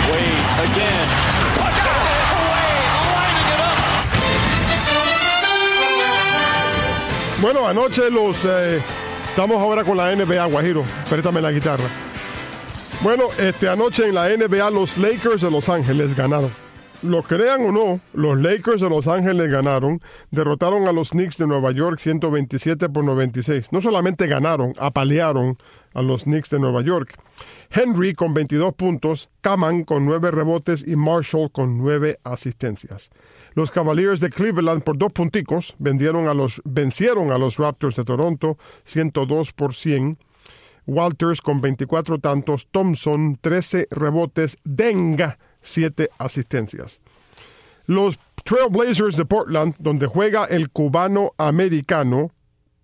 C: Bueno, anoche los... Eh, estamos ahora con la N B A, Guajiro. Préstame la guitarra. Bueno, este, anoche en la N B A los Lakers de Los Ángeles ganaron. Lo crean o no, los Lakers de Los Ángeles ganaron, derrotaron a los Knicks de Nueva York ciento veintisiete por noventa y seis. No solamente ganaron, apalearon a los Knicks de Nueva York. Henry con veintidós puntos, Kaman con nueve rebotes y Marshall con nueve asistencias. Los Cavaliers de Cleveland por dos punticos vendieron a los, vencieron a los Raptors de Toronto ciento dos por cien. Walters con veinticuatro tantos, Thompson trece rebotes, Denga siete asistencias. Los Trail Blazers de Portland, donde juega el cubano americano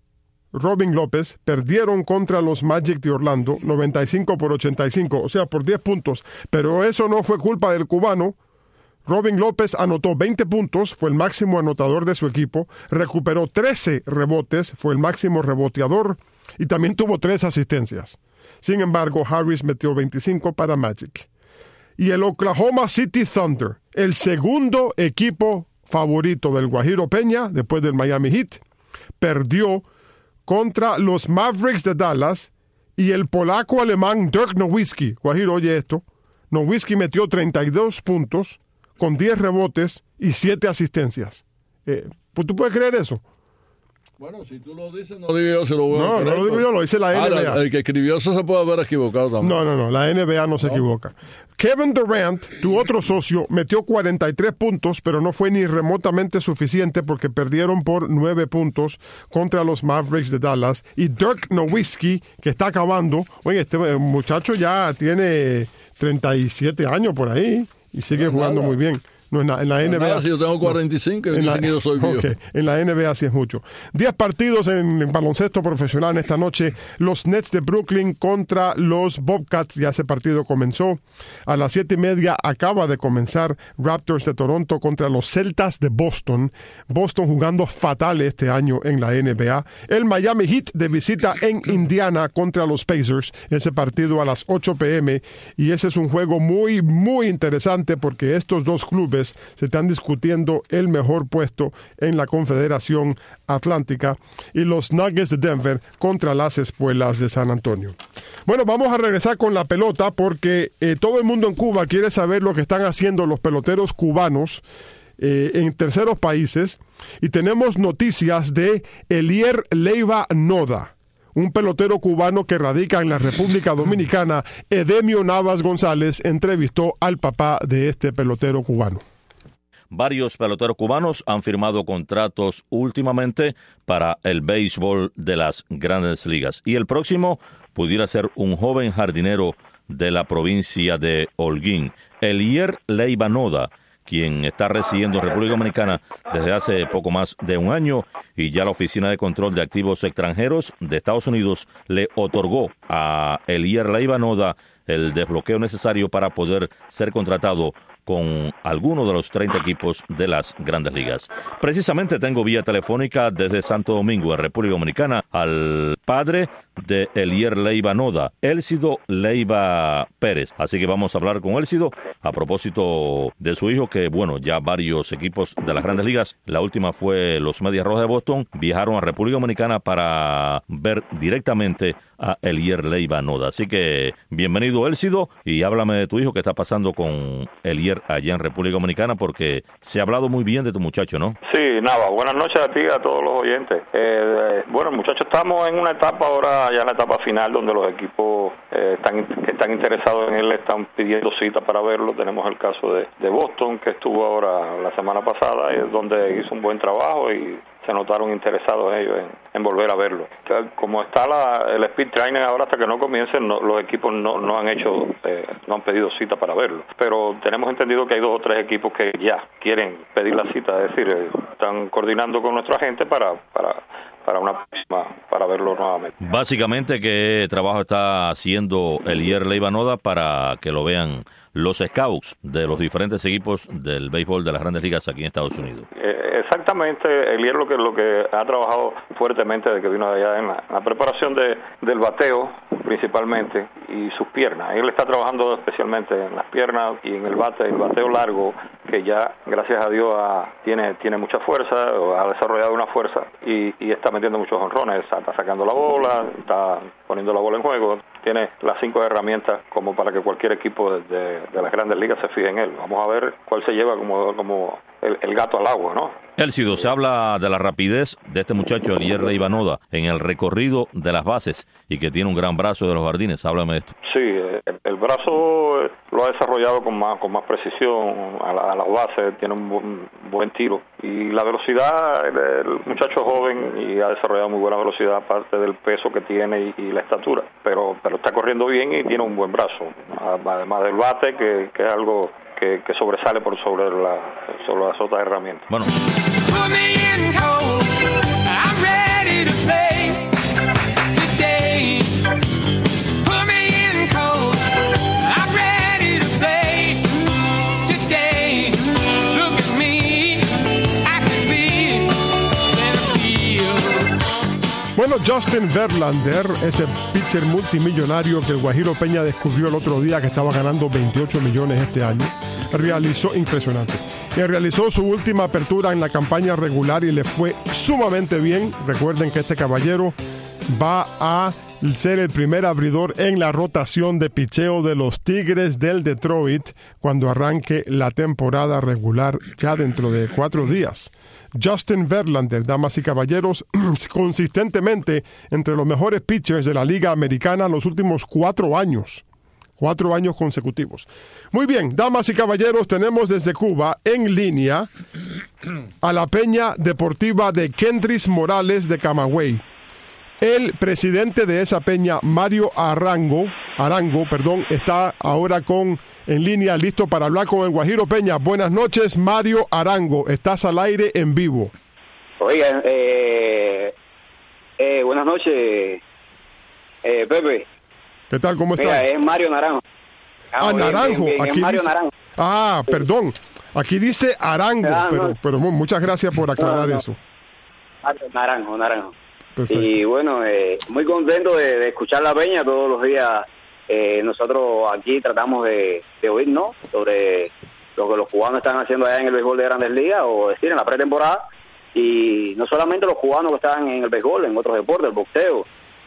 C: Robin López, perdieron contra los Magic de Orlando noventa y cinco por ochenta y cinco, o sea, por diez puntos. Pero eso no fue culpa del cubano. Robin López anotó veinte puntos, fue el máximo anotador de su equipo, recuperó trece rebotes, fue el máximo reboteador y también tuvo tres asistencias. Sin embargo, Harris metió veinticinco para Magic. Y el Oklahoma City Thunder, el segundo equipo favorito del Guajiro Peña, después del Miami Heat, perdió contra los Mavericks de Dallas y el polaco-alemán Dirk Nowitzki. Guajiro, oye esto. Nowitzki metió treinta y dos puntos con diez rebotes y siete asistencias. Eh, pues, ¿tú puedes creer eso?
D: Bueno, si tú lo dices, no digo yo, se lo voy
C: no,
D: a creer.
C: No, no lo digo yo, lo dice la N B A.
D: Ahora, el que escribió eso se puede haber equivocado también.
C: No, no, no, la N B A no, no se equivoca. Kevin Durant, tu otro socio, metió cuarenta y tres puntos, pero no fue ni remotamente suficiente porque perdieron por nueve puntos contra los Mavericks de Dallas. Y Dirk Nowitzki, que está acabando, oye, este muchacho ya tiene treinta y siete años por ahí y sigue no, jugando nada. muy bien. No, en la, en la N B A.
D: Nada, si yo tengo cuarenta y cinco, en la, yo soy viejo.
C: Okay. En la N B A sí es mucho. Diez partidos en el baloncesto profesional esta noche. Los Nets de Brooklyn contra los Bobcats. Ya ese partido comenzó. A las siete y media acaba de comenzar Raptors de Toronto contra los Celtas de Boston. Boston jugando fatal este año en la N B A. El Miami Heat de visita en Indiana contra los Pacers. Ese partido a las ocho p.m. Y ese es un juego muy, muy interesante porque estos dos clubes se están discutiendo el mejor puesto en la Confederación Atlántica y los Nuggets de Denver contra las Espuelas de San Antonio. Bueno, vamos a regresar con la pelota porque eh, todo el mundo en Cuba quiere saber lo que están haciendo los peloteros cubanos eh, en terceros países y tenemos noticias de Elier Leiva Noda, un pelotero cubano que radica en la República Dominicana. Edemio Navas González entrevistó al papá de este pelotero cubano.
W: Varios peloteros cubanos han firmado contratos últimamente para el béisbol de las Grandes Ligas. Y el próximo pudiera ser un joven jardinero de la provincia de Holguín, Elier Leiva Noda, quien está residiendo en República Dominicana desde hace poco más de un año y ya la Oficina de Control de Activos Extranjeros de Estados Unidos le otorgó a Elier Leiva Noda el desbloqueo necesario para poder ser contratado con alguno de los treinta equipos de las Grandes Ligas. Precisamente tengo vía telefónica desde Santo Domingo, en República Dominicana, al padre de Elier Leiva Noda, Elcido Leiva Pérez. Así que vamos a hablar con Elcido a propósito de su hijo, que bueno, ya varios equipos de las Grandes Ligas, la última fue los Medias Rojas de Boston, viajaron a República Dominicana para ver directamente a Elier Leiva Noda. Así que bienvenido, Elcido, y háblame de tu hijo, qué está pasando con Elier allá en República Dominicana, porque se ha hablado muy bien de tu muchacho, ¿no?
K: Sí, nada, buenas noches a ti y a todos los oyentes. Eh, bueno, muchachos, estamos en una etapa ahora, ya en la etapa final, donde los equipos eh, están, que están interesados en él están pidiendo cita para verlo. Tenemos el caso de, de Boston, que estuvo ahora la semana pasada, es donde hizo un buen trabajo y se notaron interesados ellos en, en volver a verlo. Como está la, el speed training ahora, hasta que no comiencen, no, los equipos no, no han hecho, eh, no han pedido cita para verlo. Pero tenemos entendido que hay dos o tres equipos que ya quieren pedir la cita, es decir, eh, están coordinando con nuestra gente para, para, para una próxima, para verlo nuevamente.
W: Básicamente, ¿qué trabajo está haciendo Elier Leiva Noda para que lo vean los scouts de los diferentes equipos del béisbol de las Grandes Ligas aquí en Estados Unidos?
K: Eh, exactamente, Elier lo que lo que ha trabajado fuertemente desde que vino de allá en la, en la preparación de, del bateo principalmente y sus piernas. Él está trabajando especialmente en las piernas y en el bate, el bateo largo, que ya gracias a Dios ha, tiene tiene mucha fuerza, ha desarrollado una fuerza y, y está metiendo muchos jonrones, está sacando la bola, está poniendo la bola en juego, tiene las cinco herramientas como para que cualquier equipo de, de, de las Grandes Ligas se fije en él. Vamos a ver cuál se lleva como, como el, el gato al agua, ¿no?
W: Elcido, se habla de la rapidez de este muchacho Elier Leiva Noda en el recorrido de las bases y que tiene un gran brazo de los jardines. Háblame de esto.
K: Sí, el, el brazo lo ha desarrollado con más con más precisión a, la, a las bases, tiene un buen, buen tiro y la velocidad, el, el muchacho joven y ha desarrollado muy buena velocidad aparte del peso que tiene y, y la estatura, pero pero está corriendo bien y tiene un buen brazo, además del bate que, que es algo que, que sobresale por sobre, la, sobre las otras herramientas.
W: Bueno.
C: Bueno, Justin Verlander, ese pitcher multimillonario que el Guajiro Peña descubrió el otro día que estaba ganando veintiocho millones este año, realizó, impresionante, y realizó su última apertura en la campaña regular y le fue sumamente bien. Recuerden que este caballero va a ser el primer abridor en la rotación de picheo de los Tigres del Detroit cuando arranque la temporada regular ya dentro de cuatro días. Justin Verlander, damas y caballeros, consistentemente entre los mejores pitchers de la Liga Americana los últimos cuatro años. Cuatro años consecutivos. Muy bien, damas y caballeros, tenemos desde Cuba en línea a la Peña Deportiva de Kendris Morales de Camagüey. El presidente de esa peña, Mario Arango, Arango, perdón, está ahora con en línea, listo para hablar con el Guajiro Peña. Buenas noches, Mario Arango. Estás al aire en vivo.
M: Oigan, eh, eh, buenas noches, eh, Pepe.
C: ¿Qué tal? ¿Cómo estás?
M: Mira, es Mario Naranjo.
C: Ah, Naranjo.
M: Bien, bien,
C: Aquí
M: es Mario
C: dice...
M: Naranjo.
C: Ah, perdón. Aquí dice Arango,
M: Ah,
C: pero,
M: no.
C: pero muchas gracias por aclarar
M: No, no.
C: eso.
M: Mario Naranjo, Naranjo.
C: Perfecto.
M: Y bueno, eh, muy contento de, de escuchar la peña todos los días. Eh, nosotros aquí tratamos de, de oír, ¿no? Sobre lo que los cubanos están haciendo allá en el béisbol de Grandes Ligas, o decir, en la pretemporada. Y no solamente los cubanos que están en el béisbol, en otros deportes, el boxeo.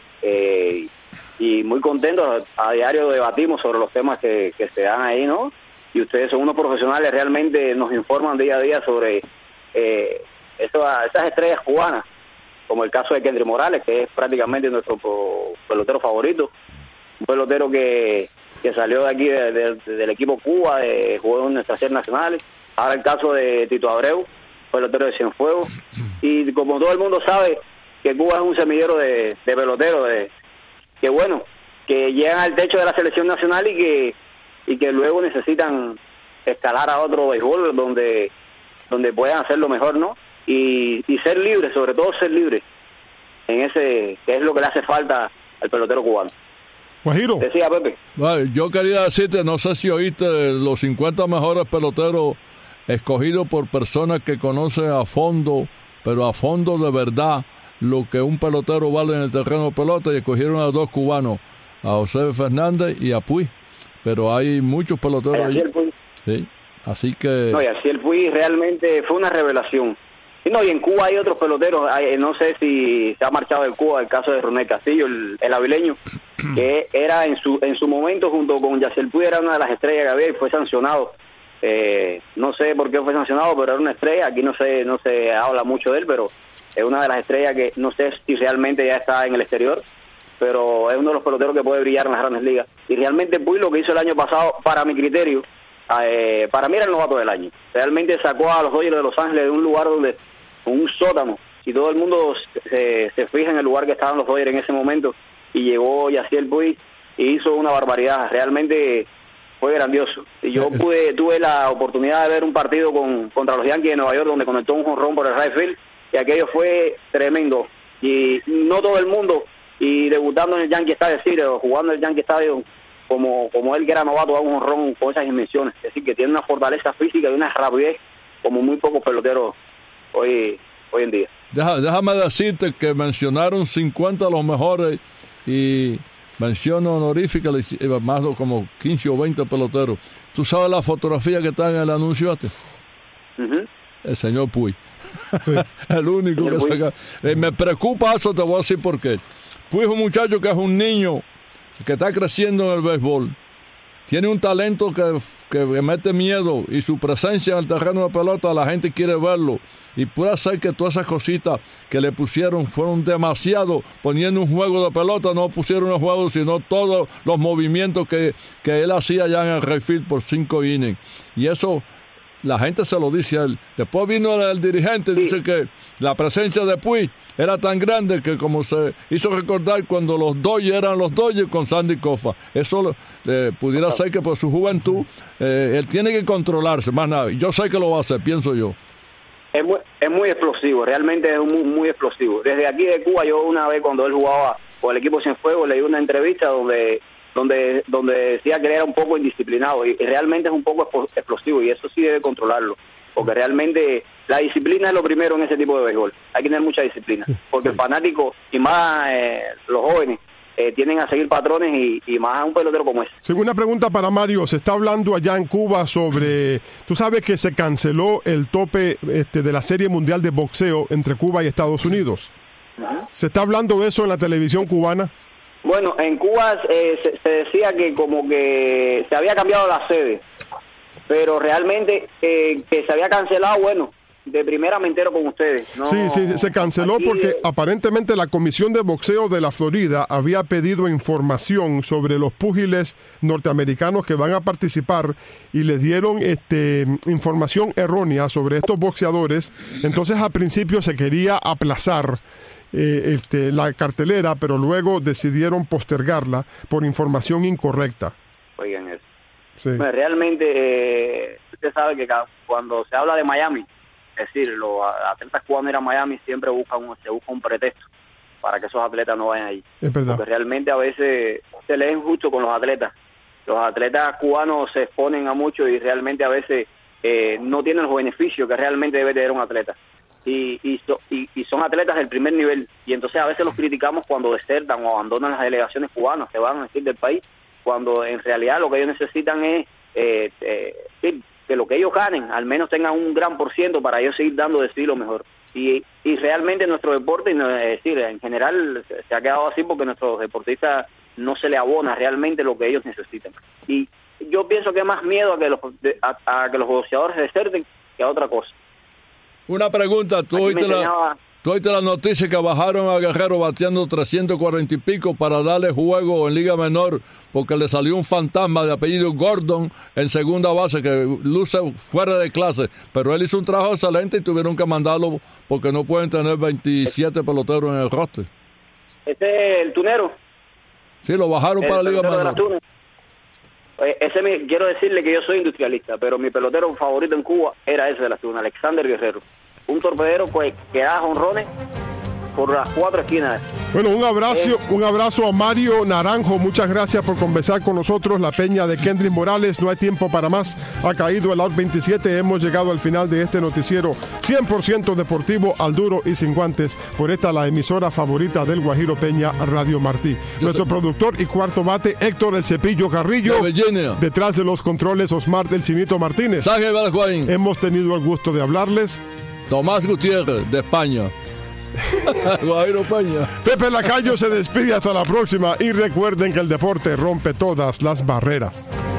M: Eh, y muy contentos, a, a diario debatimos sobre los temas que, que se dan ahí, ¿no? Y ustedes son unos profesionales, realmente nos informan día a día sobre eh, eso, esas estrellas cubanas, como el caso de Kendry Morales, que es prácticamente nuestro po- pelotero favorito, un pelotero que, que salió de aquí de, de- del equipo Cuba, de, jugó en nuestras series nacionales. Ahora el caso de Tito Abreu, pelotero de Cienfuegos, y como todo el mundo sabe que Cuba es un semillero de, de peloteros, de, que bueno, que llegan al techo de la selección nacional y que y que luego necesitan escalar a otro béisbol donde donde puedan hacerlo mejor, ¿no? Y, y ser libres, sobre todo ser libres en ese, que es lo que le hace falta al pelotero cubano.
C: Guajiro.
M: Decía Pepe.
D: Bueno, yo quería decirte, no sé si oíste los cincuenta mejores peloteros escogidos por personas que conocen a fondo, pero a fondo de verdad, lo que un pelotero vale en el terreno de pelota y escogieron a dos cubanos, a José Fernández y a Puig. Pero hay muchos peloteros ahí. Sí, así que...
M: No, y así el Puig realmente fue una revelación. Y no, y en Cuba hay otros peloteros, hay, no sé si se ha marchado de Cuba, el caso de Ronel Castillo, el, el avileño, que era en su en su momento junto con Yasiel Puig, era una de las estrellas que había y fue sancionado. Eh, no sé por qué fue sancionado, pero era una estrella, aquí no se, no se habla mucho de él, pero es una de las estrellas que no sé si realmente ya está en el exterior, pero es uno de los peloteros que puede brillar en las Grandes Ligas. Y realmente Puig, lo que hizo el año pasado, para mi criterio, eh, para mí era el novato del año. Realmente sacó a los Dodgers de Los Ángeles de un lugar donde, un sótano, y todo el mundo se, se fija en el lugar que estaban los Dodgers en ese momento, y llegó Yasiel Puig y hizo una barbaridad. Realmente fue grandioso. Y yo pude tuve la oportunidad de ver un partido con contra los Yankees de Nueva York, donde conectó un jonrón por el right field, y aquello fue tremendo. Y no todo el mundo, y debutando en el Yankee Stadium, jugando en el Yankee Stadium, como, como él que era novato, da un jonrón con esas dimensiones. Es decir, que tiene una fortaleza física y una rapidez como muy pocos peloteros hoy hoy en día.
D: Deja, déjame decirte que mencionaron cincuenta de los mejores y mención honorífica, más de como quince o veinte peloteros. ¿Tú sabes la fotografía que está en el anuncio este? Uh-huh. El señor Puig. Sí. El único señor que saca. Eh, me preocupa eso, te voy a decir por qué. Puig es un muchacho que es un niño que está creciendo en el béisbol. Tiene un talento que, que mete miedo, y su presencia en el terreno de pelota, la gente quiere verlo. Y puede ser que todas esas cositas que le pusieron fueron demasiado, poniendo un juego de pelota, no pusieron el juego, sino todos los movimientos que, que él hacía ya en el right field por cinco innings. Y eso la gente se lo dice a él. Después vino el, el dirigente y sí. dice que la presencia de Puig era tan grande que como se hizo recordar cuando los Dodgers eran los Dodgers con Sandy Koufax. Eso eh, pudiera ser que por su juventud eh, él tiene que controlarse, más nada. Yo sé que lo va a hacer, pienso yo.
M: Es muy, es muy explosivo, realmente es muy, muy explosivo. Desde aquí de Cuba, yo una vez cuando él jugaba con el equipo Cienfuegos, leí una entrevista donde donde donde decía que él era un poco indisciplinado, y, y realmente es un poco explosivo, y eso sí debe controlarlo, porque realmente la disciplina es lo primero en ese tipo de béisbol. Hay que tener mucha disciplina, porque el fanático, y más eh, los jóvenes, eh, tienden a seguir patrones, y, y más a un pelotero como ese.
C: Según una pregunta para Mario, se está hablando allá en Cuba sobre, tú sabes que se canceló el tope este, de la Serie Mundial de Boxeo entre Cuba y Estados Unidos. Uh-huh. ¿Se está hablando de eso en la televisión cubana?
M: Bueno, en Cuba eh, se, se decía que como que se había cambiado la sede, pero realmente eh, que se había cancelado, bueno, de primera me entero con ustedes. No,
C: sí, sí, se canceló aquí, porque aparentemente la Comisión de Boxeo de la Florida había pedido información sobre los púgiles norteamericanos que van a participar, y le dieron este información errónea sobre estos boxeadores. Entonces al principio se quería aplazar Eh, este, la cartelera, pero luego decidieron postergarla por información incorrecta.
M: Oigan eso.
C: Sí.
M: Bueno, realmente, eh, usted sabe que cuando se habla de Miami, es decir, los atletas cubanos ir a Miami siempre buscan un, se busca un pretexto para que esos atletas no vayan allí.
C: Es verdad.
M: Porque realmente a veces se les es injusto con los atletas. Los atletas cubanos se exponen a mucho y realmente a veces eh, no tienen los beneficios que realmente debe tener un atleta. Y, y, so, y, y son atletas del primer nivel, y entonces a veces los criticamos cuando desertan o abandonan las delegaciones cubanas, se van a decir del país, cuando en realidad lo que ellos necesitan es eh, eh, que lo que ellos ganen al menos tengan un gran por ciento para ellos seguir dando de sí lo mejor. Y, y realmente nuestro deporte, es decir, en general se ha quedado así porque nuestros deportistas no se le abona realmente lo que ellos necesitan. Y yo pienso que es más miedo a que los a, a que los boxeadores deserten que a otra cosa.
D: Una pregunta, ¿tú oíste, la, ¿tú oíste la noticia que bajaron a Guerrero bateando trescientos cuarenta y pico para darle juego en Liga Menor porque le salió un fantasma de apellido Gordon en segunda base que luce fuera de clase? Pero él hizo un trabajo excelente y tuvieron que mandarlo porque no pueden tener veintisiete peloteros en el roster.
M: ¿Este es el tunero?
D: Sí, lo bajaron el para Liga Menor.
M: Ese me, quiero decirle que yo soy industrialista, pero mi pelotero favorito en Cuba era ese de la Tuna, Alexander Guerrero. Un torpedero pues, que da jonrones por las cuatro esquinas.
C: Bueno, un abrazo, un abrazo a Mario Naranjo. Muchas gracias por conversar con nosotros. La peña de Kendrick Morales. No hay tiempo para más. Ha caído el out veintisiete. Hemos llegado al final de este noticiero cien por ciento deportivo, al duro y sin guantes. Por esta, la emisora favorita del Guajiro Peña, Radio Martí. Nuestro productor y cuarto bate, Héctor El Cepillo Carrillo. Detrás de los controles, Osmar del Chinito Martínez. Hemos tenido el gusto de hablarles.
D: Tomás Gutiérrez, de España. Guajiro Peña.
C: Pepe Lacayo se despide hasta la próxima y recuerden que el deporte rompe todas las barreras.